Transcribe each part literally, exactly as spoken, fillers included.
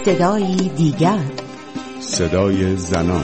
صدایی دیگر، صدای زنان.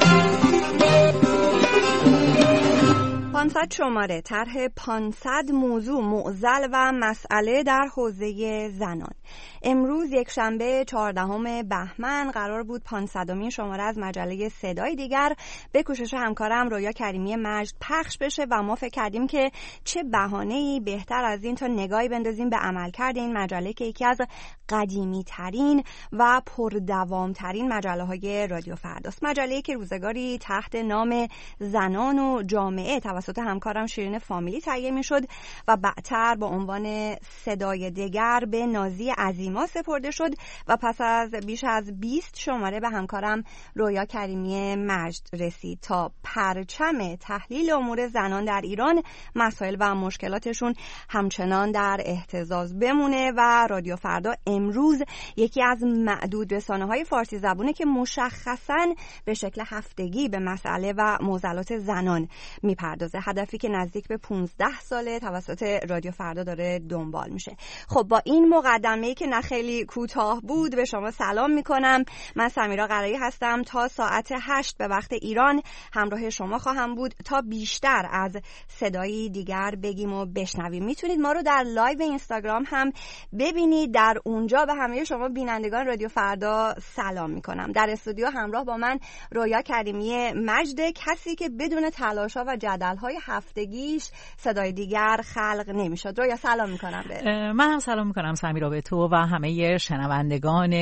پانصد شماره طرح پانصد موضوع معضل و مسئله در حوزه زنان. امروز یک شنبه چهاردهم بهمن قرار بود پانصدمین شماره از مجله صدای دیگر به کوشش همکارم رویا کریمی مجد پخش بشه و ما فکر کردیم که چه بهانه‌ای بهتر از این تا نگاهی بندازیم به عملکرد این مجله که یکی از قدیمی ترین و پردوام ترین مجله های رادیو فرداست. مجله‌ای که روزگاری تحت نام زنان و جامعه توسط همکارم شیرین فامیلی تهیه میشد و بعدتر با عنوان صدای دیگر به نازی عظیما سپرده شد و پس از بیش از بیست شماره به همکارم رویا کریمی مجد رسید تا پرچم تحلیل امور زنان در ایران، مسائل و مشکلاتشون همچنان در اهتزاز بمونه و رادیو فردا امروز یکی از معدود رسانه‌های فارسی زبونه که مشخصاً به شکل هفتگی به مسئله و معضلات زنان میپردازه، هدفی که نزدیک به پانزده ساله توسط رادیو فردا داره دنبال میشه. خب با این مقدمه‌ای که نه خیلی کوتاه بود به شما سلام میکنم. من سمیرا قرایی هستم. تا ساعت هشت به وقت ایران همراه شما خواهم بود تا بیشتر از صدایی دیگر بگیم و بشنویم. میتونید ما رو در لایو اینستاگرام هم ببینید. در اونجا به همه شما بینندگان رادیو فردا سلام میکنم. در استودیو همراه با من رویا کریمی مجد، کسی که بدون تلاش‌ها و جدل‌های هفتگیش صدای دیگر خلق نمی‌شد. رویا سلام میکنم بهت. من هم سلام میکنم سمیرا به تو و همه شنوندگان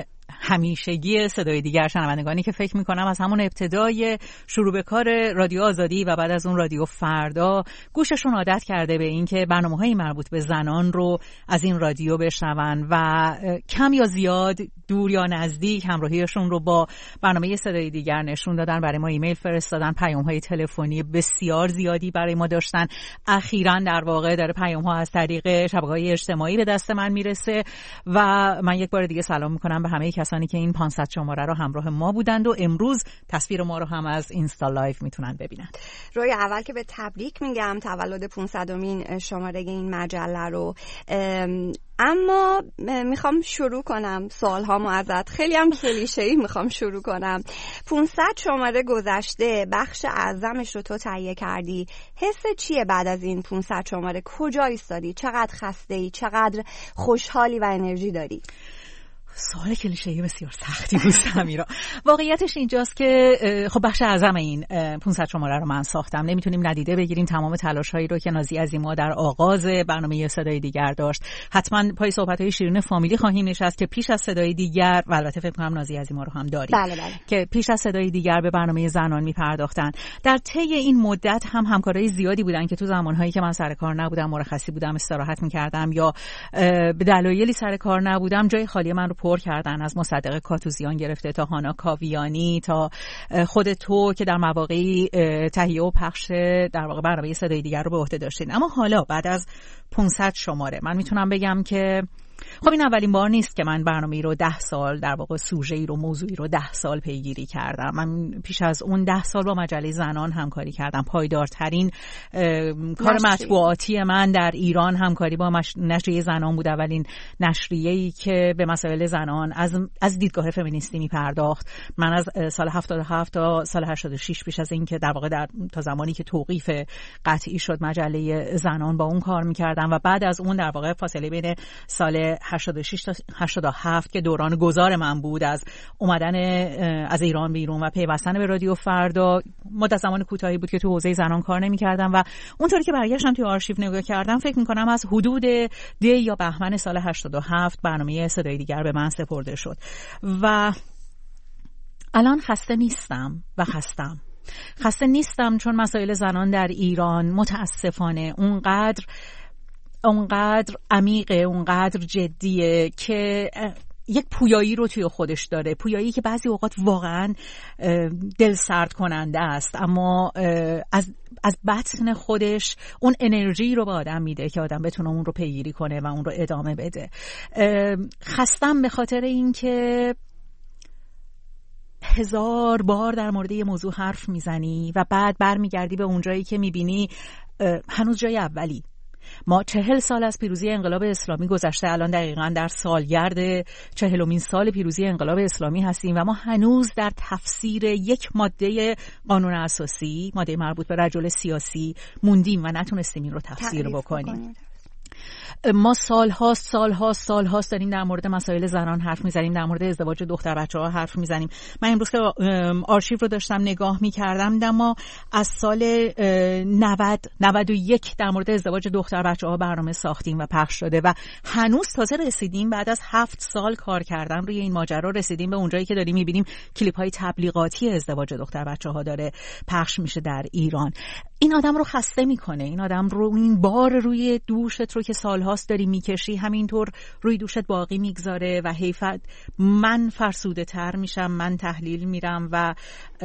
همیشگی صدای دیگر، شنوندگانی که فکر میکنم از همون ابتدای شروع به کار رادیو آزادی و بعد از اون رادیو فردا گوششون عادت کرده به این که برنامه‌های مربوط به زنان رو از این رادیو بشنون و کم یا زیاد، دور یا نزدیک، همراهیشون رو با برنامه صدای دیگر نشون دادن. برای ما ایمیل فرستادن، پیام‌های تلفنی بسیار زیادی برای ما داشتن. اخیراً در واقع داره پیام‌ها از طریق شبکه‌های اجتماعی به دست من میرسه و من یک بار دیگه سلام میکنم به همه کسانی که این پانصد شماره رو همراه ما بودند و امروز تصویر ما رو هم از اینستا لایو میتونن ببینن. رویا اول که به تبریک میگم تولد پانصدمین شماره این مجله رو، اما میخوام شروع کنم سوال هامو ازت. خیلی هم کلیشه‌ای میخوام شروع کنم. پانصد شماره گذشته، بخش اعظمش رو تو تهیه کردی. حس چیه بعد از این پانصد شماره؟ کجا ایستادی؟ چقدر خسته‌ای؟ چقدر خوشحالی و انرژی داری؟ سوال کلیشه‌ای بسیار سختی بود سمیرا. واقعیتش اینجاست که خب بخش اعظم این پانصد شماره رو من ساختم. نمیتونیم ندیده بگیریم تمام تلاش‌هایی رو که نازی عظیما در آغاز برنامه صدای دیگر داشت. حتما پای صحبت‌های شیرین فامیلی خواهیم نشست که پیش از صدای دیگر، و البته فکر کنم نازی عظیما رو هم داریم، بله بله. که پیش از صدای دیگر به برنامه زنان میپرداختن. در طی این مدت هم همکارای زیادی بودن که تو زمانهایی که من سر کار نبودم، مرخصی بودم، استراحت می‌کردم یا به دلایلی سر کار نبودم، جای خالی من رو پر کردن. از مصدق کاتوزیان گرفته تا هانا کاویانی تا خود تو که در مواقعی تهیه و پخش در واقع برنامه صدای دیگر رو به عهده داشتین. اما حالا بعد از پانصد شماره من میتونم بگم که خب این اولین بار نیست که من برنامه‌ای رو ده سال، در واقع سوژه‌ای رو، موضوعی رو ده سال پیگیری کردم. من پیش از اون ده سال با مجله زنان همکاری کردم. پایدارترین کار مطبوعاتی من در ایران همکاری با مش... نشریه زنان بود. اولین نشریه‌ای که به مسائل زنان از از دیدگاه فمینیستی می‌پرداخت. من از سال هفتاد و هفت تا سال هشتاد و شش، پیش از این که در واقع در تا زمانی که توقیف قطعی شد مجله زنان، با اون کار می‌کردم و بعد از اون در واقع فاصله بین سال هشتاد و شش تا هشتاد و هفت که دوران گذار من بود از اومدن از ایران بیرون و پیوستن به رادیو فردا، مدت زمان کوتاهی بود که تو حوزه زنان کار نمی‌کردم و اونطوری که برگشتم توی آرشیو نگاه کردم فکر می‌کنم از حدود دی یا بهمن سال هشتاد و هفت برنامه صدای دیگر به من سپرده شد و الان خسته نیستم و خستم. خسته نیستم چون مسائل زنان در ایران متاسفانه اونقدر اونقدر عمیقه، اونقدر جدیه که یک پویایی رو توی خودش داره. پویایی که بعضی اوقات واقعا دل سرد کننده است، اما از از بطن خودش اون انرژی رو به آدم میده که آدم بتونه اون رو پیگیری کنه و اون رو ادامه بده. خستم به خاطر این که هزار بار در مورد یه موضوع حرف میزنی و بعد برمیگردی به اونجایی که میبینی هنوز جای اولی. ما چهل سال از پیروزی انقلاب اسلامی گذشته، الان دقیقاً در سالگرد چهلمین سال پیروزی انقلاب اسلامی هستیم و ما هنوز در تفسیر یک ماده قانون اساسی، ماده مربوط به رجل سیاسی موندیم و نتونستیم این رو تفسیر بکنیم. ما سال‌هاست سال‌هاست سال‌هاست داریم در مورد مسائل زنان حرف می‌زنیم، در مورد ازدواج دختر بچه‌ها حرف می‌زنیم. من امروز که آرشیو رو داشتم نگاه می‌کردم، اما از سال نود نود و یک در مورد ازدواج دختر بچه‌ها برنامه ساختیم و پخش شده و هنوز تازه رسیدیم بعد از هفت سال کار کردن روی این ماجرا رسیدیم به اونجایی که داریم می‌بینیم کلیپ‌های تبلیغاتی ازدواج دختر بچه‌ها داره پخش میشه در ایران. این آدم رو خسته میکنه، این آدم رو، این بار روی دوشت رو که سالهاست داری میکشی همینطور روی دوشت باقی میگذاره و حیفت. من فرسوده تر میشم، من تحلیل میرم و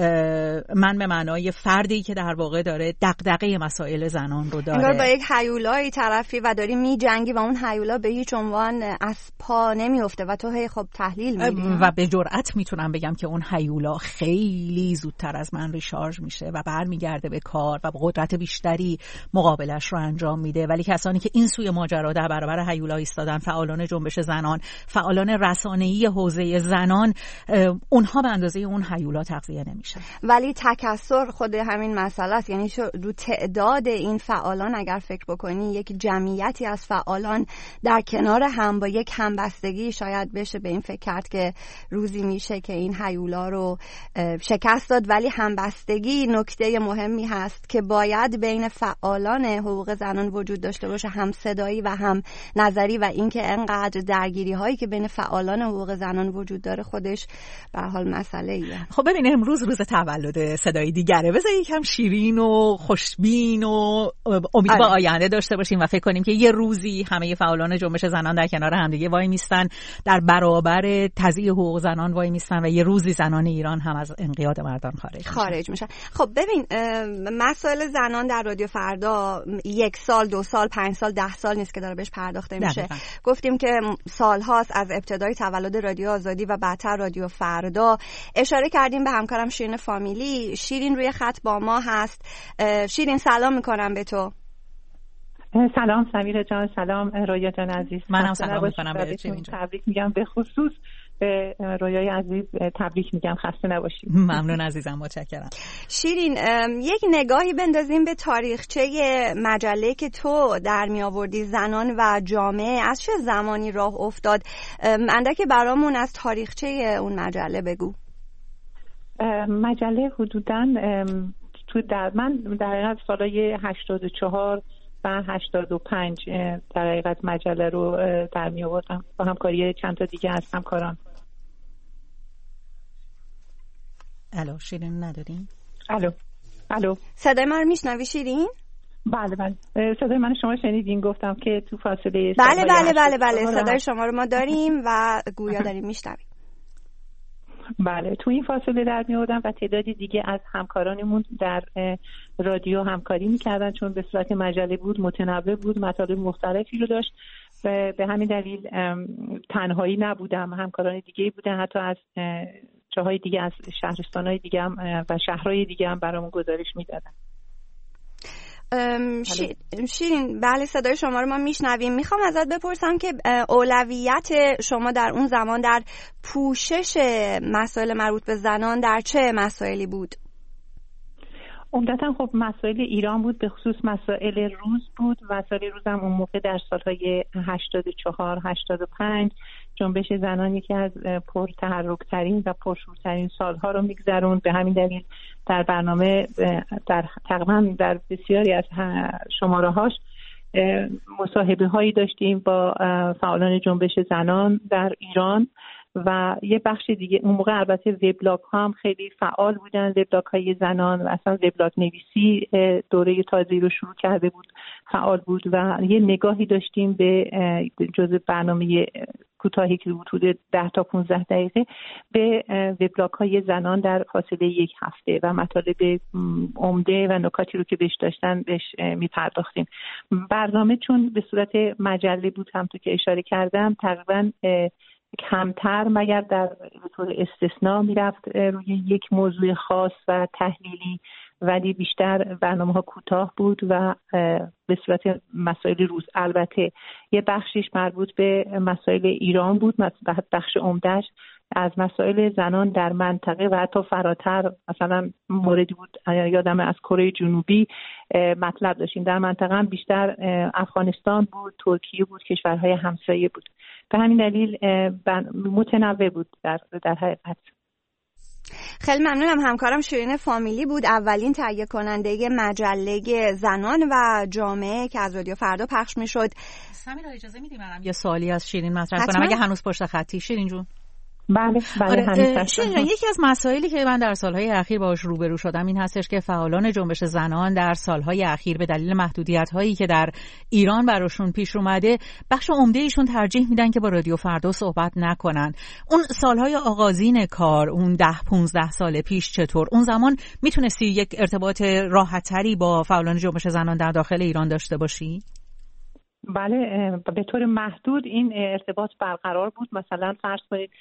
من به معنای فردی که در واقع داره دغدغه مسائل زنان رو داره، انگار با یک هیولای طرفی و داری میجنگی و اون هیولا به هیچ عنوان از پا نمیفته و تو هی خب تحلیل میری. و به جرئت میتونم بگم که اون هیولا خیلی زودتر از من ریشارژ میشه و برمیگرده به کار و قدرت بیشتری مقابلش رو انجام میده. ولی کسانی که این سوی ماجرا در برابر هیولا ایستادن، فعالان جنبش زنان، فعالان رسانه‌ای حوزه زنان، اونها به اندازه اون هیولا تغذیه نمیشن. ولی تکثر خود همین مسئله است، یعنی رو تعداد این فعالان اگر فکر بکنی، یک جمعیتی از فعالان در کنار هم با یک همبستگی شاید بشه به این فکر کرد که روزی میشه که این هیولا رو شکست داد. ولی همبستگی نکته مهمی هست که باید بین فعالان حقوق زنان وجود داشته باشه، هم صدایی و هم نظری، و اینکه انقدر درگیری هایی که بین فعالان حقوق زنان وجود داره خودش به حال مسئله ایه. خب ببین، امروز روز تولد صدای دیگره، بذار یکم شیرین و خوشبین و امید به آینده داشته باشیم و فکر کنیم که یه روزی همه فعالان جنبش زنان در کنار همدیگه وای میستن، در برابر تضییع حقوق زنان وای میستن و یه روزی زنان ایران هم از انقیاد مردان خارج خارج میشن. خب ببین، مسائل زنان در رادیو فردا یک سال، دو سال، پنج سال، ده سال نیست که داره بهش پرداخته میشه. دقیقا. گفتیم که سال هاست از ابتدای تولد رادیو آزادی و بعدتر رادیو فردا. اشاره کردیم به همکارم شیرین فامیلی. شیرین روی خط با ما هست. شیرین سلام میکنم به تو. سلام سمیرا جان، سلام رویا جان عزیز. منم سلام میکنم به شیرین جان. تبریک میگم، به خصوص به رویای عزیز تبریک میگم، خسته نباشید. ممنون عزیزم، متشکرم. شیرین، یک نگاهی بندازیم به تاریخچه مجله که تو در می آوردی، زنان و جامعه، از چه زمانی راه افتاد؟ اندک برامون از تاریخچه اون مجله بگو. مجله حدوداً تو در من در حقیقت سالای هشتاد و چهار و هشتاد و پنج در حقیقت مجله رو در می آوردم با همکاری چند تا دیگه از همکاران. الو شیرین نداریم؟ الو الو صدای من رو میشنوی شیرین؟ بله بله، صدای من شما شنیدین؟ گفتم که تو فاصله بله بله بله بله صدای شما رو ما داریم و گویا داریم میشنویم. بله، تو این فاصله در می آوردم و تعدادی دیگه از همکارانمون در رادیو همکاری میکردن، چون به صورت مجله بود، متنوع بود، مطالب مختلفی رو داشت. به همین دلیل تنهایی نبودم، همکاران دیگه بودن، حتی از جاهای دیگه، از شهرستانهای دیگه هم و شهرهای دیگه هم برامون گزارش میدادن. شیرین، بله صدای شما رو ما میشنویم. میخوام ازت بپرسم که اولویت شما در اون زمان در پوشش مسائل مربوط به زنان در چه مسائلی بود؟ عمدتاً خب مسائل ایران بود، به خصوص مسائل روز بود. مسائل روز هم اون موقع در سالهای هشتاد و چهار هشتاد و پنج جنبش زنان یکی از پرتحرک‌ترین و پرشورترین سالها رو میگذرون. به همین دلیل در برنامه در تقریباً در بسیاری از شماره‌هاش مصاحبه هایی داشتیم با فعالان جنبش زنان در ایران و یه بخش دیگه اون موقع البته وبلاگ ها هم خیلی فعال بودن، وبلاگ های زنان و اصلا وبلاگ نویسی دوره تازه‌ای رو شروع کرده بود، فعال بود و یه نگاهی داشتیم به جزء برنامه کوتاهی که حدود ده تا پانزده دقیقه به وبلاگ های زنان در فاصله یک هفته و مطالب عمده و نکاتی رو که بهش داشتن بهش میپرداختیم. برنامه چون به صورت مجله بود، همونطور که اشاره کردم، تقریباً کمتر مگر در طور استثناء میرفت روی یک موضوع خاص و تحلیلی ولی بیشتر برنامه‌ها کوتاه بود و به صورت مسائل روز. البته یه بخشیش مربوط به مسائل ایران بود، بخش عمده‌اش از مسائل زنان در منطقه و حتی فراتر، مثلا موردی بود یادم از کره جنوبی مطلب داشتیم. در منطقه هم بیشتر افغانستان بود، ترکیه بود، کشورهای همسایه بود. به همین دلیل متنوع بود در در حقیقت. خیلی ممنونم. همکارم شیرین فامیلی بود، اولین تهیه کننده مجله زنان و جامعه که از رادیو فردا پخش میشد. سمیرا اجازه میدی منم یه سوالی از شیرین مطرح کنم اگه هنوز پشت خطی؟ شیرین جون. بله بله. آره، شیرین جان، یکی از مسائلی که من در سالهای اخیر باهاش روبرو شدم این هستش که فعالان جنبش زنان در سالهای اخیر به دلیل محدودیت‌هایی که در ایران براشون پیش اومده، بخش عمده ایشون ترجیح میدن که با رادیو فردا صحبت نکنن. اون سالهای آغازین کار، اون ده پونزده سال پیش چطور؟ اون زمان میتونستی یک ارتباط راحت‌تری با فعالان جنبش زنان در داخل ایران داشته باشی؟ بله، به طور محدود این ارتباط برقرار بود. مثلا فرض کنید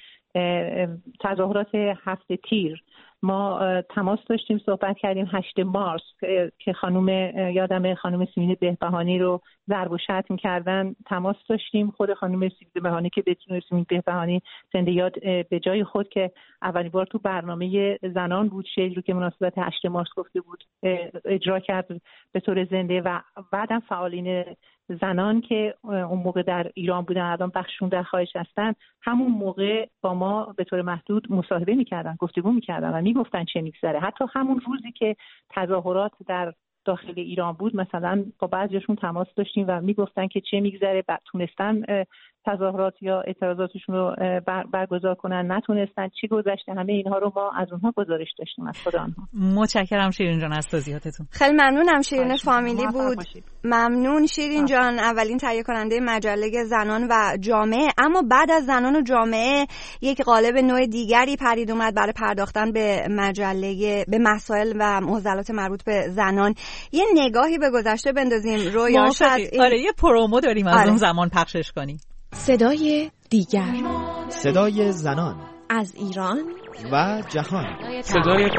تظاهرات هفته تیر ما تماس داشتیم، صحبت کردیم. هشت مارس که خانم یادم خانم سیمین بهبهانی رو ضرب و شتم کردن تماس داشتیم. خود خانم سیمین بهبهانی که بتونه سیمین بهبهانی زنده یاد به جای خود که اولین بار تو برنامه زنان بود، شعری رو که مناسبت هشت مارس گفته بود اجرا کرد به طور زنده. و بعدم فعالین زنان که اون موقع در ایران بودن، الان بخششون در خارج هستن، همون موقع با ما به طور محدود مصاحبه می‌کردن، گفتگو می‌کردن و میگفتن چه میگذره. حتی همون روزی که تظاهرات در داخل ایران بود مثلا با بعضیشون تماس داشتیم و میگفتن که چه میگذره، بعد تونستن تظاهرات یا اعتراضاتشون رو بر برگزار کنن، نتونستن، چی گذشته، همه اینها رو ما از اونها گزارش داشتیم، از خود آنها. متشکرم شیرین جان از توضیحاتتون. خیلی ممنونم. شیرین فامیلی بود. ممنون شیرین جان، اولین تهیه کننده مجله زنان و جامعه. اما بعد از زنان و جامعه یک قالب نوع دیگری پرید اومد برای پرداختن به مجله، به مسائل و معضلات مربوط به زنان. یه نگاهی به گذشته بندازیم. رویا شاید این... آره یه پرومو داریم از آره. اون زمان پخشش کنیم. صدای دیگر، صدای زنان از ایران و جهان. صدای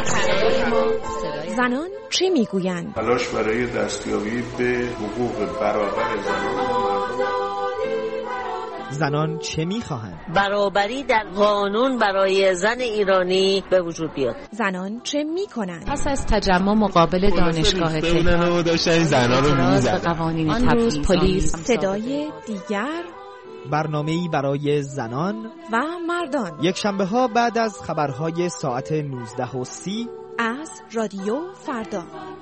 زنان چه میگویند؟ تلاش برای دستیابی به حقوق برابر زنان. زنان چه میخواهند؟ برابری در قانون برای زن ایرانی به وجود بیاد. زنان چه میکنند؟ پس از تجمع مقابل دانشگاه تهران داشتن زنان رو میزدن. قوانین تبعیض پلیس. صدای دیگر، برنامه‌ای برای زنان و مردان، یک شنبه ها بعد از خبرهای ساعت نوزده و سی از رادیو فردا.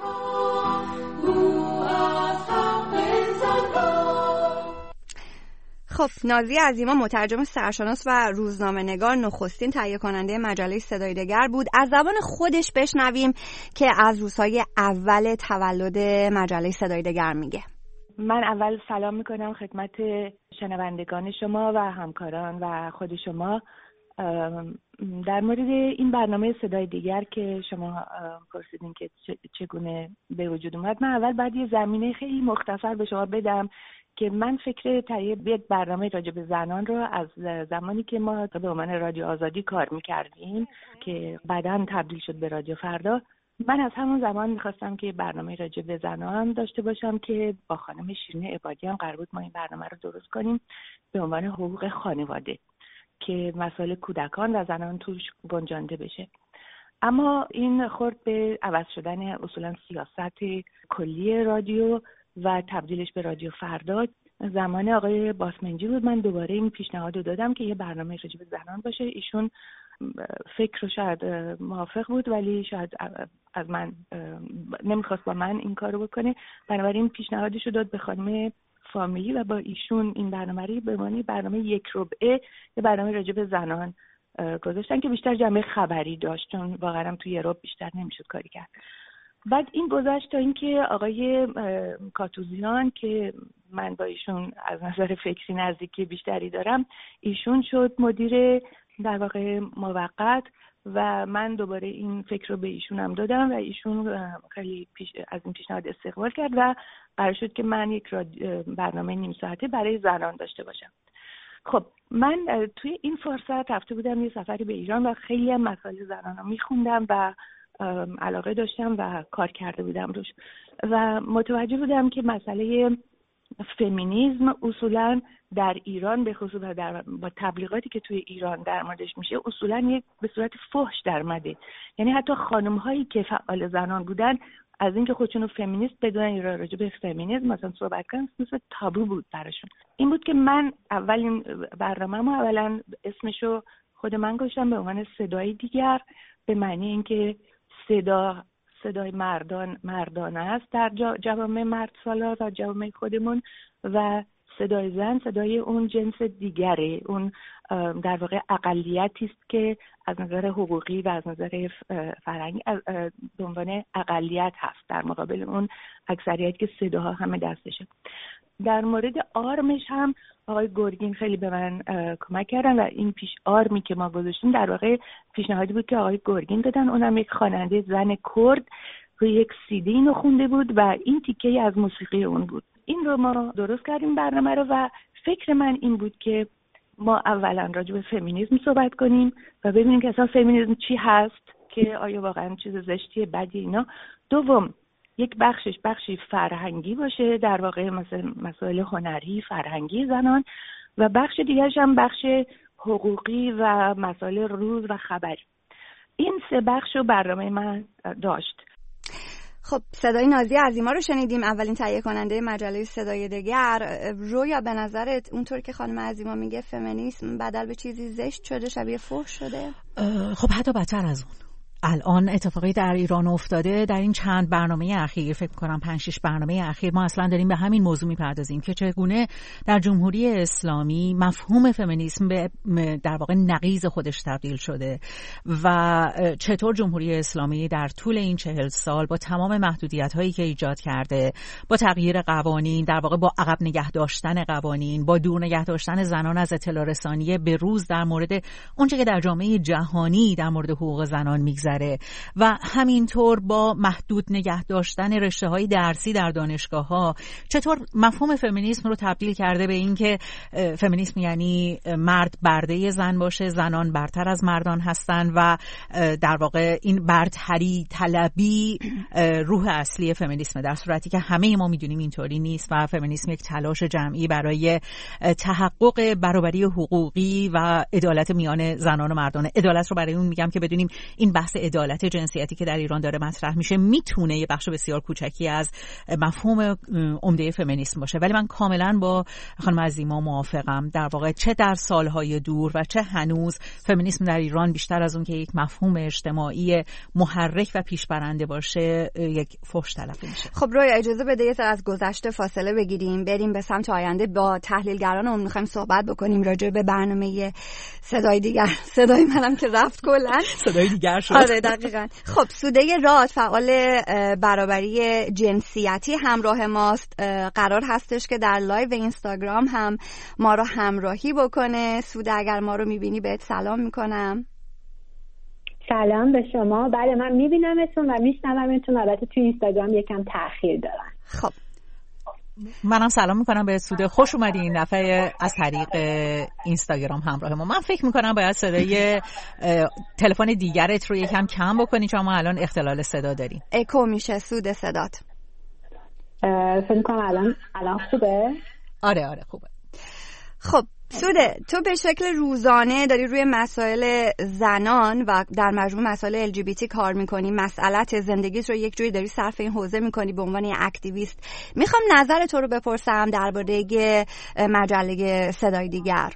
خب، نازی عظیما مترجم سرشناس و روزنامه‌نگار، نخستین تهیه کننده مجله صدای دگر بود. از زبان خودش بشنویم که از روزهای اول تولد مجله صدای دگر میگه. من اول سلام میکنم خدمت شنوندگان شما و همکاران و خود شما در مورد این برنامه صدای دیگر که شما پرسیدین که چگونه به وجود اومد. من اول باید یه زمینه خیلی مختصر به شما بدم که من فکر تهیه یک برنامه راجع به زنان رو از زمانی که ما به عنوان رادیو آزادی کار میکردیم که بعداً تبدیل شد به رادیو فردا، من از همون زمان میخواستم که برنامه راجع به زنان داشته باشم که با خانم شیرین عبادی هم قرار بود ما این برنامه رو درست کنیم به عنوان حقوق خانواده که مسائل کودکان و زنان توش گنجانده بشه. اما این خورد به عوض شدن اصولا سیاست کلی رادیو و تبدیلش به رادیو فردا. زمان آقای باسمنجی بود، من دوباره این پیشنهاد رو دادم که یه برنامه راجع به زنان باشه. ایشون فکر رو شاید موافق بود ولی شاید از من نمیخواست با من این کارو بکنه، بنابراین پیشنهادش رو داد به خانم فامیلی و با ایشون این برنامه رو به معنی برنامه یک ربعه یه برنامه راجع به زنان گذاشتن که بیشتر جنبه خبری داشت، چون واقعا توی یه ربع بیشتر نمیشد کاری کرد. بعد این گذشت تا اینکه آقای کاتوزیان که من با ایشون از نظر فکری نزدیکی بیشتری دارم، ایشون شد مدیر در واقع موقت و من دوباره این فکر رو به ایشون هم دادم و ایشون خیلی پیش از این پیشنهاد استقبال کرد و قرار شد که من یک برنامه نیم ساعته برای زنان داشته باشم. خب من توی این فرصت رفته بودم یه سفری به ایران و خیلی هم مسائل زنان رو میخوندم و علاقه داشتم و کار کرده بودم روش و متوجه بودم که مسئله فمینیسم اصولا در ایران به خصوص در با تبلیغاتی که توی ایران در موردش میشه اصولا یک به صورت فحش در اومده. یعنی حتی خانم هایی که فعال زنان بودن از اینکه خودشونو فمینیست بدونن یا راجع به فمینیسم مثلا صحبت کنن مثل تابو بود براشون. این بود که من اولین برنامه‌مو اولا اسمشو خود من گذاشتم به عنوان صدای دیگر، به معنی اینکه صدا صدای مردان مردانه است در جوامع مرد سالار و جوامع خودمون و صدای زن صدای اون جنس دیگره، اون در واقع اقلیتی است که از نظر حقوقی و از نظر فرهنگی به عنوان اقلیت هست در مقابل اون اکثریت که صداها همه دستشه. در مورد آرمش هم آقای گرگین خیلی به من کمک کردن و این پیش آرمی که ما گذاشتیم در واقع پیشنهادی بود که آقای گرگین دادن. اونم یک خواننده زن کرد روی یک سیدی اینو خونده بود و این تیکه از موسیقی اون بود. این رو ما درست کردیم برنامه رو و فکر من این بود که ما اولا راجع به فمینیسم صحبت کنیم و ببینیم که اصلا فمینیسم چی هست، که آیا واقعا چیز زشتیه بدی اینا. دوم یک بخشش بخشی فرهنگی باشه، در واقع مثلا مسائل هنری فرهنگی زنان، و بخش دیگرش هم بخش حقوقی و مسائل روز و خبری. این سه بخش رو برنامه من داشت. خب صدای نازی عظیما رو شنیدیم، اولین تهیه کننده مجله صدای دگر. رویا به نظرت اونطور که خانم عظیما میگه فمینیسم بدل به چیزی زشت شده، شبیه فحش شده؟ خب حتی بدتر از اون. الان اتفاقی در ایران افتاده در این چند برنامه اخیر، فکر کنم پنج شش برنامه اخیر ما اصلا داریم به همین موضوع میپردازیم که چگونه در جمهوری اسلامی مفهوم فمینیسم به در واقع نقیض خودش تبدیل شده و چطور جمهوری اسلامی در طول این چهل سال با تمام محدودیت هایی که ایجاد کرده، با تغییر قوانین، در واقع با عقب نگه داشتن قوانین، با دور نگه داشتن زنان از اطلاع رسانی به روز در مورد اونچه که در جامعه جهانی در مورد حقوق زنان میگذره و همینطور با محدود نگه داشتن رشته‌های درسی در دانشگاه‌ها چطور مفهوم فمینیسم رو تبدیل کرده به این که فمینیسم یعنی مرد برده زن باشه، زنان برتر از مردان هستن و در واقع این برتری طلبی روح اصلی فمینیسم، در صورتی که همه ما میدونیم اینطوری نیست و فمینیسم یک تلاش جمعی برای تحقق برابری حقوقی و عدالت میان زنان و مردان. عدالت رو برای اون میگم که بدونیم این بحث عدالت جنسیتی که در ایران داره مطرح میشه میتونه یه بخش بسیار کوچکی از مفهوم عمده فمینیسم باشه، ولی من کاملا با خانم عظیما موافقم. در واقع چه در سالهای دور و چه هنوز فمینیسم در ایران بیشتر از اون که یک مفهوم اجتماعی محرک و پیشبرنده باشه یک فحش تلقی میشه. خب رویا اجازه بده یه از گذشته فاصله بگیریم، بریم به سمت آینده. با تحلیلگرانمون می‌خوایم صحبت بکنیم راجع به برنامه صدای دیگر. صدای منم که رفت کلا صدای دیگر شد. آره دقیقاً. خب سوده راد فعال برابری جنسیتی همراه ماست، قرار هستش که در لایو اینستاگرام هم ما رو همراهی بکنه. سوده اگر ما رو میبینی بهت سلام میکنم. سلام به شما. بله من میبینمتون و میشنومتون، البته توی اینستاگرام یکم تأخیر دارن. خب منم سلام میکنم به سوده، خوش اومدی این دفعه از طریق اینستاگرام همراه ما. من فکر میکنم باید صدای تلفن دیگرت رو یکم کم بکنی چون ما الان اختلال صدا داریم. اکو میشه سوده صدات. فکر میکنم الان الان خوبه؟ آره آره خوبه. خب سوده، تو به شکل روزانه داری روی مسائل زنان و در مجموع مسائل ال جی بی تی کار میکنی، مسئلات زندگیت رو یک جوری داری صرف این حوزه میکنی به عنوان یک اکتیویست. میخوام نظر تو رو بپرسم درباره مجله صدای دیگر.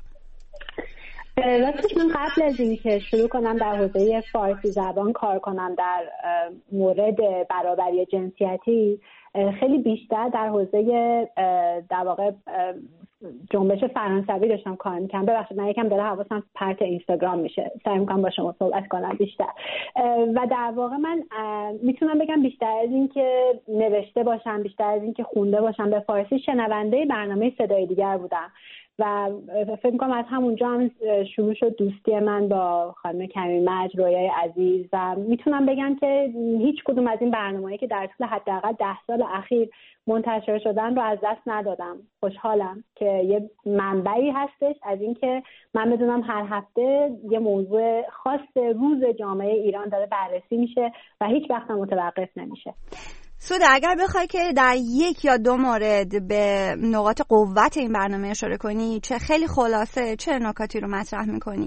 راستش من قبل از اینکه شروع کنم در حوزه فارسی زبان کار کنم در مورد برابری جنسیتی، خیلی بیشتر در حوزه در واقع جنبش فرانسوی داشتم کار میکنم. ببخشید من یکم داره حواسم پرت اینستاگرام میشه، سعی میکنم با شما صحبت کنم بیشتر. و در واقع من میتونم بگم بیشتر از این که نوشته باشم، بیشتر از این که خونده باشم به فارسی، شنونده برنامه صدای دیگر بودم و فکر می‌کنم از همونجا هم شروع شد دوستی من با خانم کمیمج، رویای عزیز و میتونم بگم که هیچ کدوم از این برنامه‌هایی که در طول حداقل ده سال اخیر منتشر شدن رو از دست ندادم. خوشحالم که یه منبعی هستش از اینکه من بدونم هر هفته یه موضوع خاص روز جامعه ایران داره بررسی میشه و هیچ وقت متوقف نمیشه. سوده، اگر بخوای که در یک یا دو مورد به نقاط قوت این برنامه اشاره کنی، چه خیلی خلاصه چه نکاتی رو مطرح میکنی؟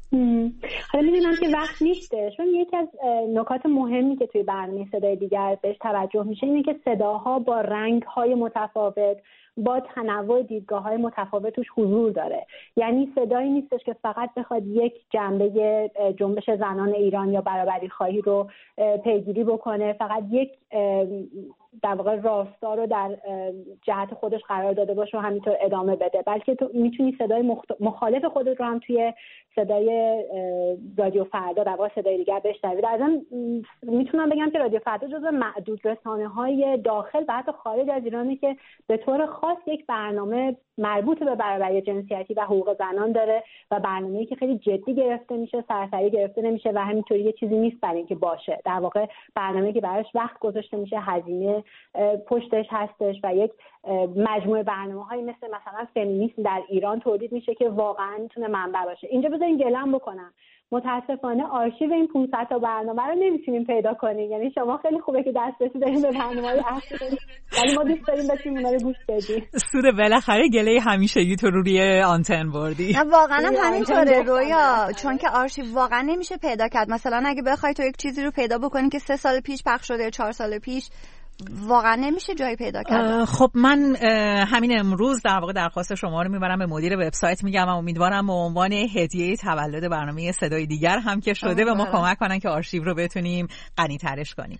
حالا میدونم که وقت نیسته، چون یکی از نکات مهمی که توی برنامه صدای دیگر بهش توجه میشه اینه که صداها با رنگ‌های متفاوت، با تنوع دیدگاه‌های متفاوت توش حضور داره. یعنی صدایی نیستش که فقط بخواد یک جنبه جنبش زنان ایران یا برابری خواهی رو پیگیری بکنه، فقط یک در واقع راستا رو در جهت خودش قرار داده باشه و همینطور ادامه بده، بلکه تو میتونی صدای مخت... مخالف خودت رو هم توی صدای رادیو فردا، در واقع صدای دیگر بشنوی. در ضمن میتونم بگم که رادیو فردا جزو معدود رسانه‌های داخل و حتی خارج از ایرانی که به طور خاص یک برنامه مربوط به برابری جنسیتی و حقوق زنان داره و برنامه‌ای که خیلی جدی گرفته میشه، سرسری گرفته نمیشه و همینطوری یه چیزی نیست برای اینکه باشه. در واقع برنامه‌ای که براش وقت گذاشته میشه، هزینه پشتش هستش و یک مجموعه برنامه‌هایی مثل مثلا فمینیسم در ایران تولید میشه که واقعا میتونه منبع باشه. اینجا بذارین گلم بکنم، متاسفانه آرشیو این پانصد تا برنامه رو نمیتونیم پیدا کنیم. یعنی شما خیلی خوبه که دسترسی دارین به برنامه‌های اصلی دارین، ولی ما دوست داریم بتونیم اونا رو گوش بدیم. سوده بالاخره گله همیشگی تو رو روی آنتن بردی. نه واقعا هم همینطوره رویا، چون که آرشیو واقعا نمیشه پیدا کرد. مثلا اگه بخوای تو یک چیزی رو پیدا بکنی که سه سال پیش پخش شده، چهار سال پیش، واقعا نمیشه جایی پیدا کرد. خب من همین امروز در واقع درخواست شما رو میبرم به مدیر وبسایت میگم و امیدوارم به عنوان هدیه تولد برنامه صدای دیگر هم که شده به ما کمک کنن که آرشیو رو بتونیم غنی‌ترش کنیم.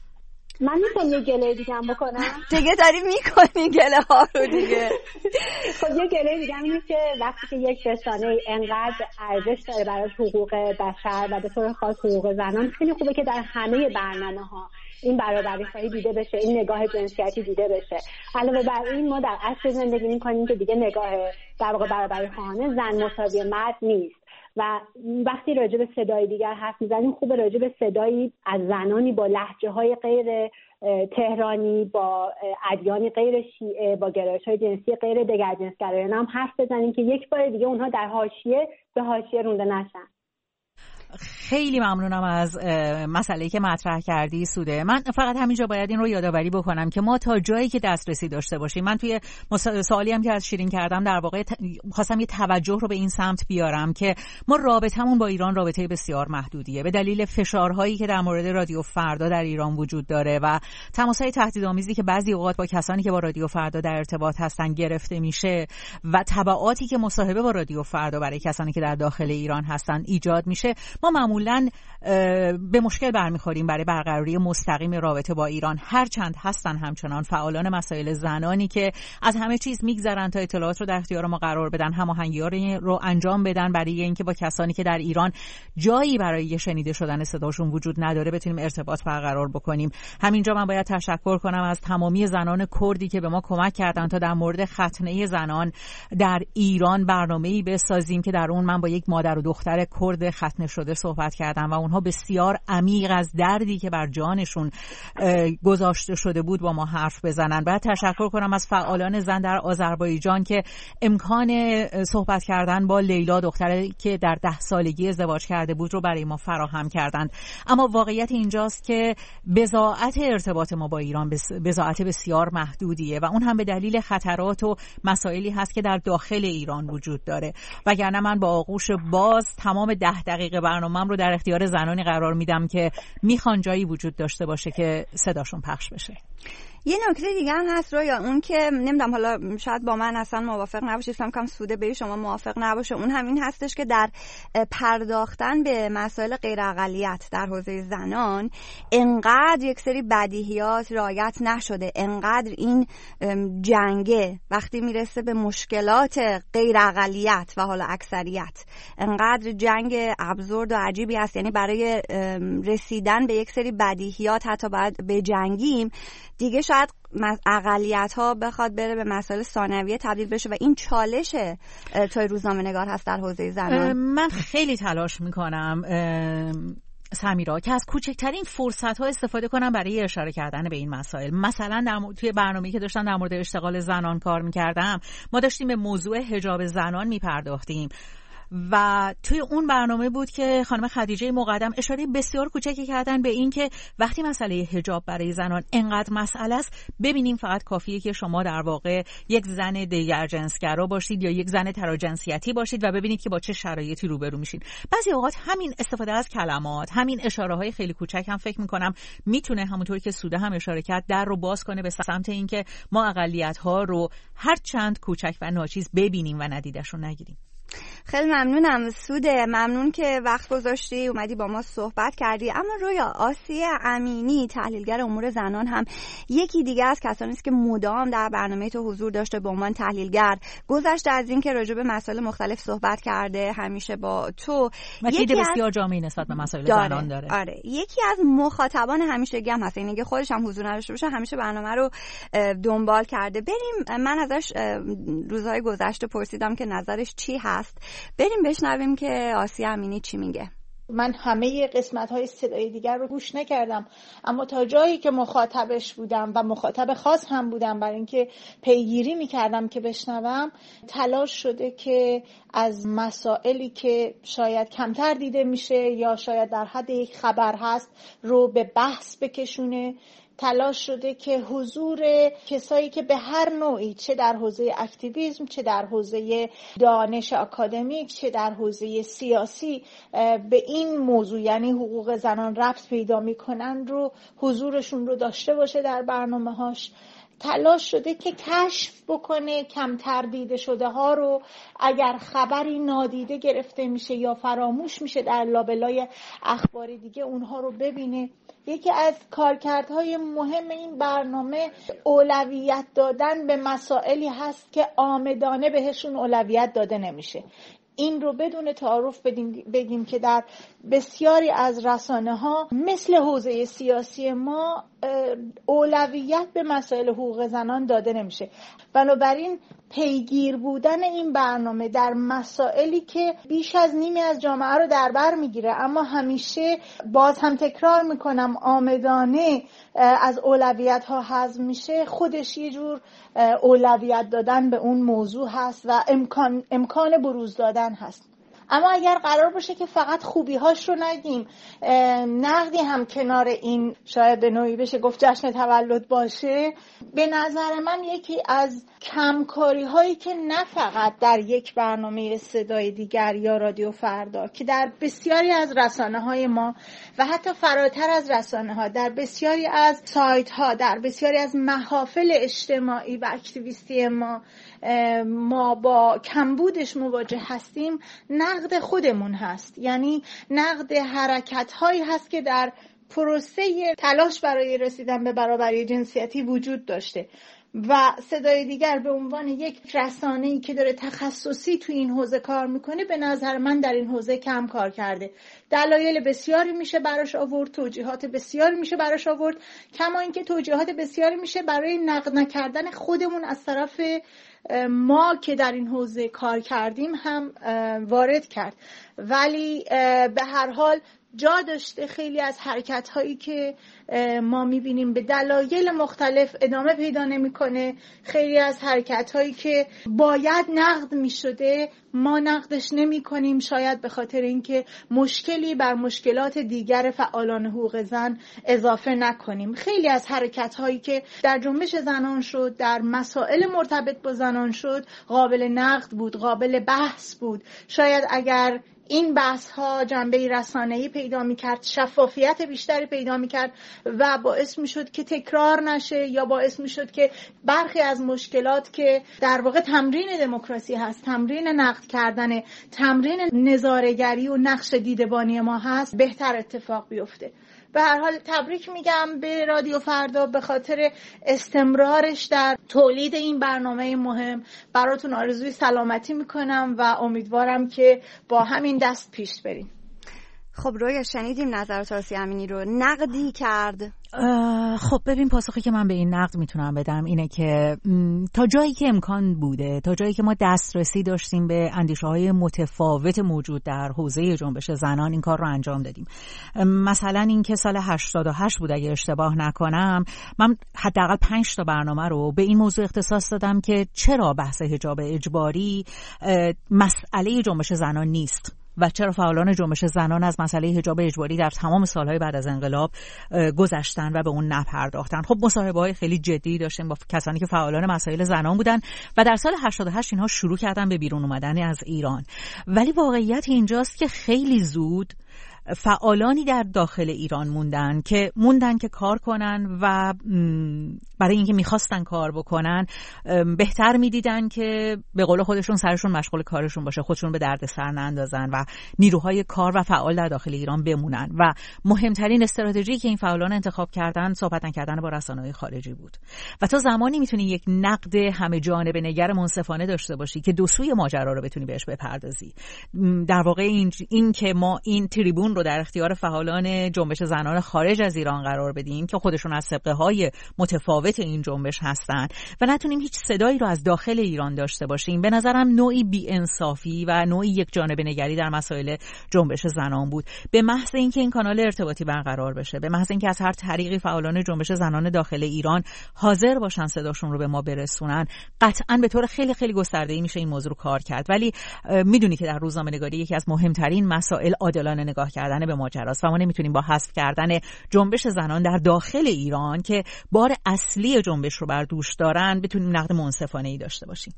من میتونم یه گله دیگه هم بکنم؟ دیگه داری میکنی گله ها رو دیگه. خب یه گله دیگه هم اینه که وقتی که یک رسانه انقدر ارزش داره برای حقوق بشر و به طور خاص حقوق زنان، خیلی خوبه که در همه برنامه‌ها این برابری خواهی دیده بشه، این نگاه جنسیتی دیده بشه. علاوه بر این ما در عصر زندگی می‌کنیم که دیگه نگاه در واقع برابری خواهانه زن مساوی مرد نیست و وقتی راجع به صدای دیگر حرف میزنیم خوبه راجع به صدایی از زنانی با لهجه‌های غیر تهرانی، با ادیانی غیر شیعه، با گرایش‌های جنسی غیر دگرجنسگرایانه هم حرف بزنیم که یک بار دیگه اونها در حاشیه به حاشیه رونده نشن. خیلی ممنونم از مسئله‌ای که مطرح کردی سوده. من فقط همینجا باید این رو یادآوری بکنم که ما تا جایی که دسترسی داشته باشیم، من توی سوالی هم که از شیرین کردم در واقع خواستم یه توجه رو به این سمت بیارم که ما رابطمون با ایران رابطه بسیار محدودیه به دلیل فشارهایی که در مورد رادیو فردا در ایران وجود داره و تماس‌های تهدیدآمیزی که بعضی اوقات با کسانی که با رادیو فردا در ارتباط هستن گرفته میشه و تبعاتی که مصاحبه با رادیو فردا برای کسانی که در داخل ایران هستن ایجاد میشه. ما معمولاً به مشکل برمیخوریم برای برقراری مستقیم رابطه با ایران، هرچند هستن همچنان فعالان مسائل زنانی که از همه چیز میگذرن تا اطلاعات رو در اختیار ما قرار بدن، هماهنگی‌ها رو انجام بدن برای اینکه با کسانی که در ایران جایی برای شنیده شدن صداشون وجود نداره بتونیم ارتباط برقرار بکنیم. همینجا من باید تشکر کنم از تمامی زنان کردی که به ما کمک کردن تا در مورد ختنه زنان در ایران برنامه‌ای بسازیم که در اون من با یک مادر و دختر کرد ختنه شده صحبت کردم و اونها بسیار عمیق از دردی که بر جانشون گذاشته شده بود با ما حرف بزنن. باید تشکر کنم از فعالان زن در آذربایجان که امکان صحبت کردن با لیلا دختری که در ده سالگی ازدواج کرده بود رو برای ما فراهم کردند. اما واقعیت اینجاست که بضاعت ارتباط ما با ایران بضاعت بسیار محدودیه و اون هم به دلیل خطرات و مسائلی هست که در داخل ایران وجود داره. وگرنه من با آغوش باز تمام ده دقیقه برنامه‌ام رو در اختیار زنانی قرار میدم که میخوان جایی وجود داشته باشه که صداشون پخش بشه. یه نکته دیگه هم هست رویا، اون که نمیدونم حالا شاید با من اصلا موافق نباشید، فکر کنم سوده به شما موافق نباشه، اون همین هستش که در پرداختن به مسائل غیر اقلیت در حوزه زنان انقدر یک سری بدیهیات رعایت نشده، انقدر این جنگه وقتی میرسه به مشکلات غیر اقلیت و حالا اکثریت انقدر جنگ ابزورد و عجیبی هست. یعنی برای رسیدن به یک سری بدیهیات حتی باید به جنگیم دیگه شاید اقلیت ها بخواد بره به مسائل ثانویه تبدیل بشه و این چالش توی روزنامه نگار هست در حوزه زنان. من خیلی تلاش میکنم سمیرا که از کوچکترین فرصت ها استفاده کنم برای اشاره کردن به این مسائل. مثلا در م... توی برنامه‌ای که داشتم در مورد اشتغال زنان کار میکردم، ما داشتیم به موضوع حجاب زنان میپرداختیم و توی اون برنامه بود که خانم خدیجه مقدم اشاره بسیار کوچکی کردن به این که وقتی مسئله حجاب برای زنان انقدر مسئله است، ببینیم فقط کافیه که شما در واقع یک زن دیگر جنسگرا باشید یا یک زن تراجنسیتی باشید و ببینید که با چه شرایطی روبرو میشین. بعضی اوقات همین استفاده از کلمات، همین اشاره های خیلی کوچک هم فکر میکنم میتونه همونطور که سوده هم اشاره کرد در رو باز کنه به سمت اینکه ما اقلیت ها رو هر چند کوچک و ناچیز ببینیم و ندیدشون نگیریم. خیلی ممنونم سوده، ممنون که وقت گذاشتی اومدی با ما صحبت کردی. اما رویا، آسیه امینی تحلیلگر امور زنان هم یکی دیگه از کسانی است که مدام در برنامه تو حضور داشته به عنوان تحلیلگر. گذشته از این که راجع به مسائل مختلف صحبت کرده همیشه با تو و دید بسیار جامعی نسبت به مسائل داره. زنان داره. آره، یکی از مخاطبان همیشگی هم هست، اینکه خودش هم حضور نداشته باشه همیشه برنامه رو دنبال کرده. بریم، من ازش روزهای گذشته پرسیدم که نظرش چی هست. بریم بشنویم که آسیه امینی چی میگه. من همه قسمت‌های صدای دیگر رو گوش نکردم، اما تا جایی که مخاطبش بودم و مخاطب خاص هم بودم برای اینکه پیگیری میکردم که بشنوم، تلاش شده که از مسائلی که شاید کمتر دیده میشه یا شاید در حد یک خبر هست رو به بحث بکشونه. تلاش شده که حضور کسایی که به هر نوعی، چه در حوزه اکتیویسم، چه در حوزه دانش آکادمیک، چه در حوزه سیاسی به این موضوع یعنی حقوق زنان ربط پیدا میکنن رو حضورشون رو داشته باشه در برنامه‌هاش. تلاش شده که کشف بکنه کمتر دیده شده ها رو، اگر خبری نادیده گرفته میشه یا فراموش میشه در لابلای اخبار دیگه اونها رو ببینه. یکی از کارکردهای مهم این برنامه اولویت دادن به مسائلی هست که عامدانه بهشون اولویت داده نمیشه. این رو بدون تعارف بگیم که در بسیاری از رسانه ها مثل حوزه سیاسی ما اولویت به مسائل حقوق زنان داده نمیشه. بنابراین پیگیر بودن این برنامه در مسائلی که بیش از نیمی از جامعه رو در بر میگیره اما همیشه باز هم تکرار میکنم عامدانه از اولویت ها حذف میشه، خودش یه جور اولویت دادن به اون موضوع هست و امکان امکان بروز دادن هست. اما اگر قرار باشه که فقط خوبی هاش رو نگیم، نقدی هم کنار این شاید به نوعی بشه گفت جشن تولد باشه، به نظر من یکی از کمکاری هایی که نه فقط در یک برنامه صدای دیگر یا رادیو فردا که در بسیاری از رسانه های ما و حتی فراتر از رسانه ها، در بسیاری از سایت ها، در بسیاری از محافل اجتماعی و اکتیویستی ما ما با کمبودش مواجه هستیم، نقد خودمون هست. یعنی نقد حرکت هایی هست که در پروسه تلاش برای رسیدن به برابری جنسیتی وجود داشته و صدای دیگر به عنوان یک رسانه‌ای که داره تخصصی تو این حوزه کار میکنه به نظر من در این حوزه کم کار کرده. دلایل بسیاری میشه براش آورد، توجیهات بسیاری میشه براش آورد، کما اینکه توجیهات بسیاری میشه برای نقد نکردن خودمون از طرف ما که در این حوزه کار کردیم هم وارد کرد. ولی به هر حال جا داشته خیلی از حرکت هایی که ما میبینیم به دلایل مختلف ادامه پیدا نمیکنه، خیلی از حرکت هایی که باید نقد میشده ما نقدش نمی کنیم، شاید به خاطر اینکه مشکلی بر مشکلات دیگر فعالان حقوق زن اضافه نکنیم. خیلی از حرکت هایی که در جنبش زنان شد، در مسائل مرتبط با زنان شد، قابل نقد بود، قابل بحث بود. شاید اگر این بحث ها جنبه رسانه‌ای پیدا می‌کرد، شفافیت بیشتری پیدا می‌کرد و باعث می‌شد که تکرار نشه یا باعث می‌شد که برخی از مشکلات که در واقع تمرین دموکراسی هست، تمرین نقد کردن، تمرین نظاره‌گری و نقش دیدبانی ما هست، بهتر اتفاق بیفته. به هر حال تبریک میگم به رادیو فردا به خاطر استمرارش در تولید این برنامه مهم. براتون آرزوی سلامتی میکنم و امیدوارم که با همین دست پیش بریم. خب رویا شنیدیم نظرات آسیا امینی رو، نقدی کرد. خب ببین پاسخی که من به این نقد میتونم بدم اینه که تا جایی که امکان بوده، تا جایی که ما دسترسی داشتیم به اندیشه‌های متفاوت موجود در حوزه جنبش زنان این کار رو انجام دادیم. مثلا این که سال هشتاد و هشت بود اگه اشتباه نکنم، من حداقل پنج تا برنامه رو به این موضوع اختصاص دادم که چرا بحث حجاب اجباری مسئله جنبش زنان نیست و چرا فعالان جنبش زنان از مسئله حجاب اجباری در تمام سالهای بعد از انقلاب گذشتن و به اون نپرداختن. خب مصاحبه‌های خیلی جدی داشتیم با کسانی که فعالان مسائل زنان بودن و در سال هشتاد و هشت اینها شروع کردن به بیرون اومدن از ایران. ولی واقعیت اینجاست که خیلی زود فعالانی در داخل ایران موندن که موندن که کار کنن و برای اینکه میخواستن کار بکنن بهتر میدیدن که به قول خودشون سرشون مشغول کارشون باشه، خودشون به درد سر نندازن و نیروهای کار و فعال در داخل ایران بمونن. و مهمترین استراتژی که این فعالان انتخاب کردن صحبت کردن با رسانه‌های خارجی بود. و تا زمانی میتونی یک نقد همه جانبه نگر منصفانه داشته باشی که دو سوی ماجرا رو بتونی بهش بپردازی. در واقع این, این که ما این تریبون رو در اختیار فعالان جنبش زنان خارج از ایران قرار بدیم که خودشون از سابقه های متفاوت این جنبش هستن و نتونیم هیچ صدایی رو از داخل ایران داشته باشیم، به نظرم نوعی بی‌انصافی و نوعی یک جانبه نگری در مسائل جنبش زنان بود. به محض اینکه این کانال ارتباطی برقرار بشه، به محض اینکه از هر طریقی فعالان جنبش زنان داخل ایران حاضر باشن صداشون رو به ما برسونن، قطعاً به طور خیلی خیلی گسترده‌ای میشه این موضوع رو کار کرد. ولی میدونی که در روزنامه‌نگاری یکی از مهمترین مسائل عادلانه نگاه کردن به ماجراست و ما نمیتونیم با حذف کردن جنبش زنان در داخل ایران که بار اصلی جنبش رو بر دوش دارن بتونیم نقد منصفانه‌ای داشته باشیم.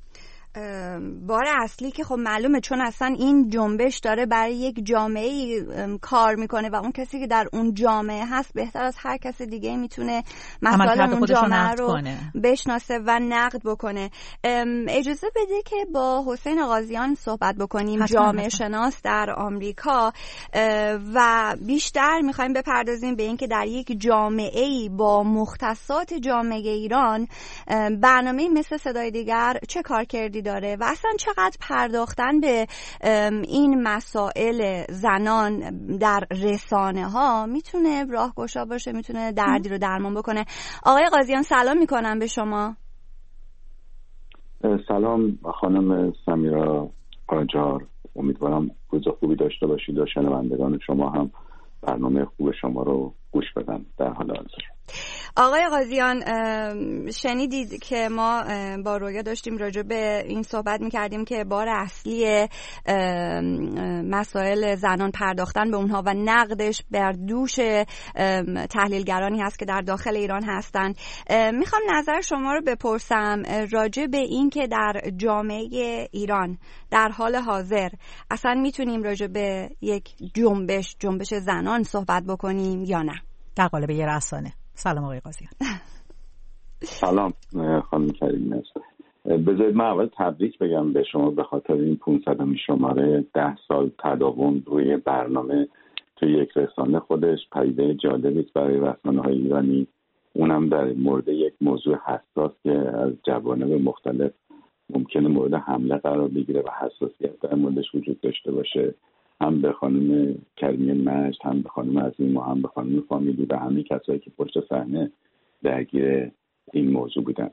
بار اصلی که خب معلومه، چون اصلا این جنبش داره برای یک جامعه کار میکنه و اون کسی که در اون جامعه هست بهتر از هر کس دیگه میتونه مسائل اون جامعه رو کنه. بشناسه و نقد بکنه. اجازه بده که با حسین آغازیان صحبت بکنیم، جامعه شناس در آمریکا، و بیشتر میخوایم بپردازیم به این که در یک جامعه‌ای با مختصات جامعه ایران برنامه مثل صدای دیگر چه کارکردی داره و اصلا چقدر پرداختن به این مسائل زنان در رسانه ها میتونه راهگشا باشه، میتونه دردی رو درمان بکنه. آقای قاضیان سلام میکنم به شما. سلام خانم سمیرا قاجار، امیدوارم روز خوبی داشته باشید و شنوندگان شما هم برنامه خوب شما رو گوش بدن در حال حاضر. آقای قاضیان، شنیدید که ما با رویا داشتیم راجع به این صحبت می‌کردیم که بار اصلی مسائل زنان پرداختن به اونها و نقدش بر دوش تحلیلگرانی هست که در داخل ایران هستن. میخوام نظر شما رو بپرسم راجع به این که در جامعه ایران در حال حاضر اصلا میتونیم راجع به یک جنبش جنبش زنان صحبت بکنیم یا نه در قالب یه رسانه. سلام آقای قاضیان. سلام خانم کریمه. بذارید من اول تبریک بگم به شما به خاطر این پانصدمین شماره ده سال تداوم روی برنامه توی یک رسانه. خودش پدیده جالبی است برای رسانه‌های ایرانی، اونم در مورد یک موضوع حساس که از جوانب مختلف ممکنه مورد حمله قرار بگیره و حساسیت در موردش وجود داشته باشه. هم به خانم کریمه مجد، هم به خانم عظیم و هم به خانم فامیلی و همه کسایی که پشت صحنه درگیر این موضوع بودن.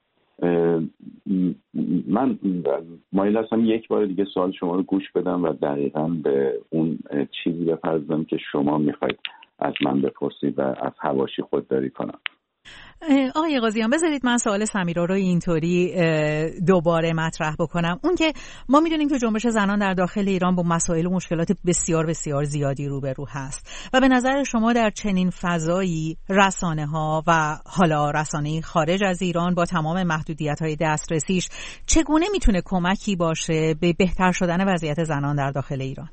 من مایل هستم یک بار دیگه سوال شما رو گوش بدم و دقیقاً به اون چیزی بپردازم که شما میخواید از من بپرسید و از حواشی خودداری کنم. آقای قاضیان بذارید من سوال سمیرا رو اینطوری دوباره مطرح بکنم. اون که ما میدونیم که جنبش زنان در داخل ایران با مسائل و مشکلات بسیار بسیار زیادی روبرو هست و به نظر شما در چنین فضایی رسانه ها و حالا رسانه خارج از ایران با تمام محدودیت های دسترسیش چگونه میتونه کمکی باشه به بهتر شدن وضعیت زنان در داخل ایران؟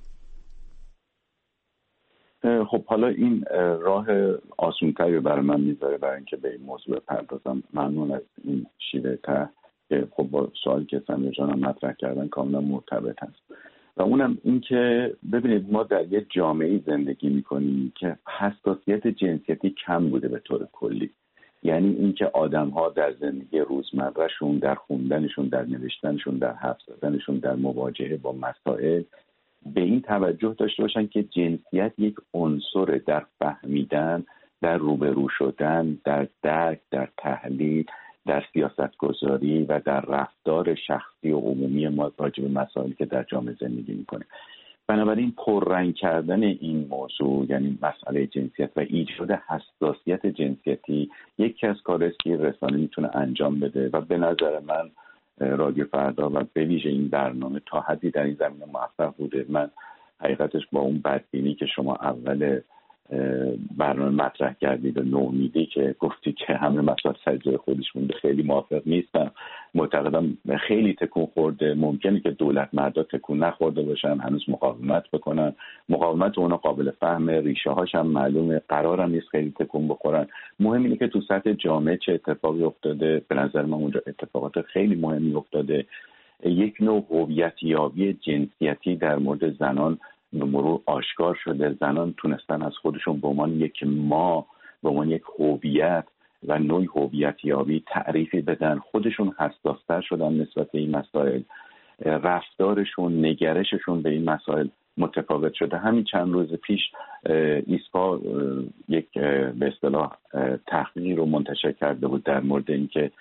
خب حالا این راه آسونتری برای من میذاره برای اینکه به این موضوع بپردازم. ممنون از این شیوه ته که خب با سوالی که سمیر جانم مطرح کردن کاملا مرتبط هست و اونم این که ببینید ما در یک جامعه زندگی میکنیم که حساسیت جنسیتی کم بوده به طور کلی. یعنی اینکه آدم‌ها در زندگی روزمرهشون، در خوندنشون، در نوشتنشون، در حرف زدنشون، در مواجهه با مسائل به این توجه داشته باشن که جنسیت یک عنصر در فهمیدن، در روبرو شدن، در درک، در تحلیل، در سیاست گذاری و در رفتار شخصی و عمومی ما راجع به مسائلی که در جامعه زندگی میکنه. بنابراین پررنگ کردن این موضوع، یعنی مسئله جنسیت و ایجاد حساسیت جنسیتی، یکی از کارهاست که رسانه میتونه انجام بده و به نظر من رادیو فردا و به ویژه این برنامه تا حدی در این زمینه موفق بوده. من حقیقتش با اون بدبینی که شما اول برنامه مطرح کردید و نومیدی که گفتی که همه مسائل سر جای خودش مونده خیلی موافق نیستم. معتقدم خیلی تکون خورده، ممکنه که دولت مردا تکون نخورده باشن، هنوز مقاومت بکنن، مقاومت اونا قابل فهمه، ریشه هاش هم معلومه، قرارم نیست خیلی تکون بخورن. مهم اینه که تو سطح جامعه چه اتفاقی افتاده. به نظر من اونجا اتفاقات خیلی مهمی افتاده. یک نوع هویت یابی جنسیتی در مورد زنان به مرور آشکار شده. زنان تونستن از خودشون به عنوان یک ما، به عنوان یک هویت و نوع هویت یابی تعریفی بدن. خودشون حساس‌تر شدن نسبت به این مسائل. رفتارشون، نگرششون به این مسائل متفاوت شده. همین چند روز پیش ایسپا یک به اصطلاح تحقیقی رو منتشر کرده بود در مورد اینکه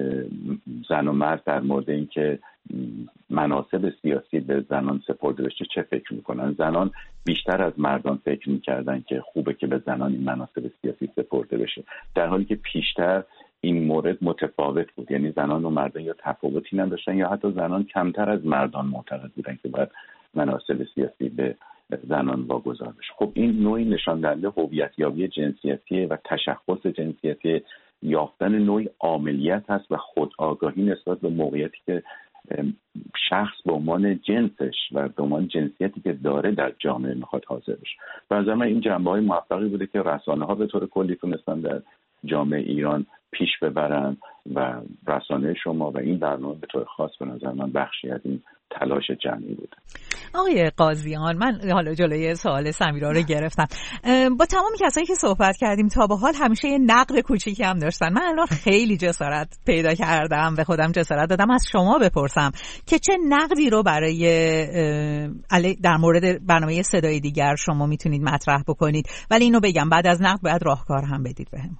زن و مرد در مورد اینکه مناصب سیاسی به زنان سپرده بشه چه فکر میکنن. زنان بیشتر از مردان فکر میکردن که خوبه که به زنان این مناصب سیاسی سپرده بشه، در حالی که پیشتر این مورد متفاوت بود. یعنی زنان و مردان یا تفاوتی نداشتن یا حتی زنان کمتر از مردان معتقد بودن که باید مناصب سیاسی به زنان واگذار بشه. خب این نوعی نشان دهنده هویت یابی جنسیتی و تشخص جنسیتی، یافتن نوعی عاملیت هست و خودآگاهی نسبت به موقعیتی که شخص به عنوان جنسش و به عنوان جنسیتی که داره در جامعه میخواد حاضر بشه. به نظر من این جنبه‌های موفقی بوده که رسانه‌ها به طور کلی تونستن در جامعه ایران پیش ببرن و رسانه شما و این برنامه به طور خاص به نظر من بخشی از این تلاش جمعی بوده. آقای قاضیان، من حالا جلوی سوال سمیرا رو گرفتم. با تمام کسایی که صحبت کردیم تا به حال همیشه یه نقد کوچیکی هم داشتن. من الان خیلی جسارت پیدا کردم، به خودم جسارت دادم از شما بپرسم که چه نقدی رو برای در مورد برنامه صدای دیگر شما میتونید مطرح بکنید، ولی اینو بگم بعد از نقد باید راهکار هم بدید بهمون.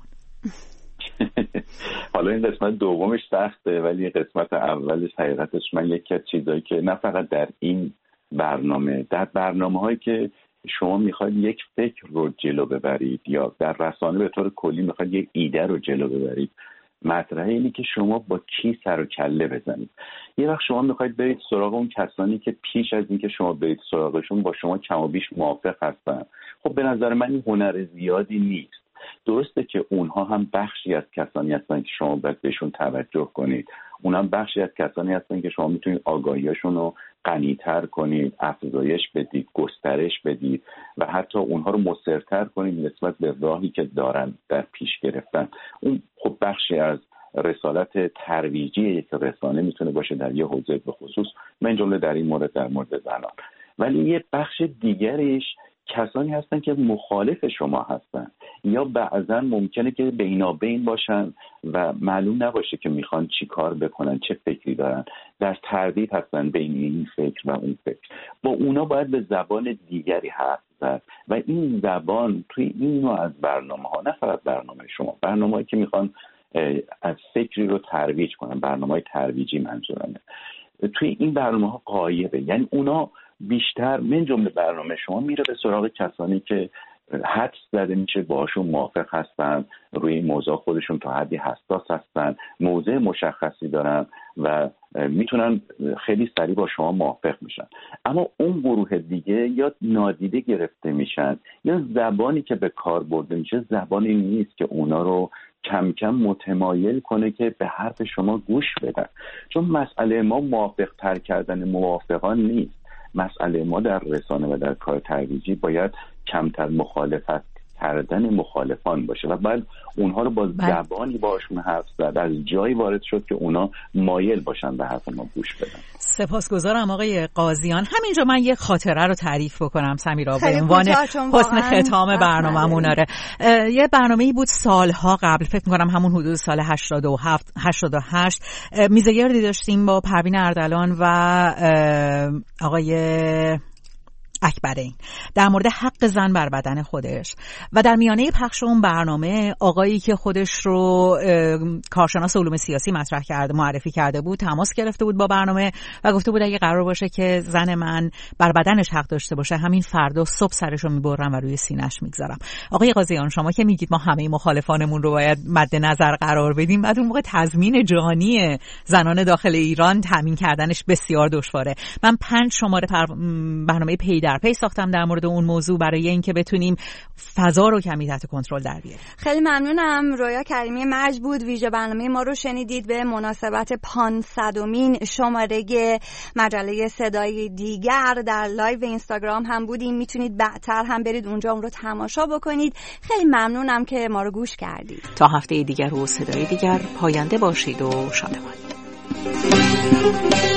حالا این قسمت دومش سخته، ولی قسمت اولش حقیقتش من یکی از چیزایی که نه فقط در این برنامه، در برنامه‌هایی که شما میخواید یک فکر رو جلو ببرید یا در رسانه به طور کلی میخواید یک ایده رو جلو ببرید، مطرحه اینه که شما با کی سر و کله بزنید. یه وقت شما میخواید برید سراغ اون کسانی که پیش از اینکه شما برید سراغشون با شما کم و بیش موافق هستن. خب به نظر من این هنر زیادی نیست. درسته که اونها هم بخشی از کسانی هستن که شما باید بهشون توجه کنید، اونها هم بخشی از کسانی هستن که شما میتونید آگاهیشون رو غنی‌تر کنید، افزایش بدید، گسترش بدید و حتی اونها رو مصرتر کنید نسبت به راهی که دارن در پیش گرفتن. اون خب بخشی از رسالت ترویجی یک رسانه میتونه باشه در یه حوزه به خصوص، من جمله در این مورد در مورد زنان. ولی یه بخش دیگریش کسانی هستن که مخالف شما هستن یا بعضا ممکنه که بینابین باشن و معلوم نباشه که میخوان چی کار بکنن، چه فکری دارن، در تردید هستن بین این فکر و اون فکر. با اونا باید به زبان دیگری حرف زد و این زبان توی این نوع از برنامه ها، نه فقط برنامه شما، برنامه هایی که میخوان از فکری رو ترویج کنن، برنامه های ترویجی منظورمه، توی این برنامه ها غایبه. یعنی اونا بیشتر من جمله برنامه شما میره به سراغ کسانی که حدس زده میشه باشون موافق هستن، روی این موضوع خودشون تا حدی حساس هستن، موضع مشخصی دارن و میتونن خیلی سریع با شما موافق میشن. اما اون گروه دیگه یا نادیده گرفته میشن یا زبانی که به کار برده میشه زبانی نیست که اونا رو کم کم متمایل کنه که به حرف شما گوش بدن. چون مسئله ما موافق تر کردن موافقان نیست. مسئله ما در رسانه و در کار ترویجی باید کمتر مخالفت کردن مخالفان باشه و بعد اونها رو با زبانی باشون حرف زد، از جایی وارد شد که اونا مایل باشن به حرف ما گوش بدن. سپاسگزارم آقای قاضیان. همینجا من یک خاطره رو تعریف بکنم سمیرا به عنوان حسن ختام برنامه‌مون. آره یه برنامه‌ای بود سالها قبل، فکر می‌کنم همون حدود سال هشتاد و هفت هشتاد و هشت، میزگردی داشتیم با پروین اردلان و آقای اکبرین در مورد حق زن بر بدن خودش و در میانه پخش اون برنامه آقایی که خودش رو کارشناس علوم سیاسی مطرح کرده معرفی کرده بود تماس گرفته بود با برنامه و گفته بود اگه قرار باشه که زن من بر بدنش حق داشته باشه همین فردا صبح سرشو میبرم و روی سینه‌اش میگذارم. آقای قاضیان شما که میگید ما همه مخالفانمون رو باید مد نظر قرار بدیم، بعد اون موقع تضمین جانی زنان داخل ایران تامین کردنش بسیار دشواره. من پنج شماره پر... برنامه پی در پی ساختم در مورد اون موضوع برای اینکه بتونیم فضا رو کمی تحت کنترل در بیاریم. خیلی ممنونم. رویا کریمی مرج بود. ویژه برنامه ما رو شنیدید به مناسبت پانصدمین شماره مجله صدای دیگر. در لایو اینستاگرام هم بودیم، میتونید بعدتر هم برید اونجا اون رو تماشا بکنید. خیلی ممنونم که ما رو گوش کردید. تا هفته دیگر و صدای دیگر پاینده باشید و شادمان.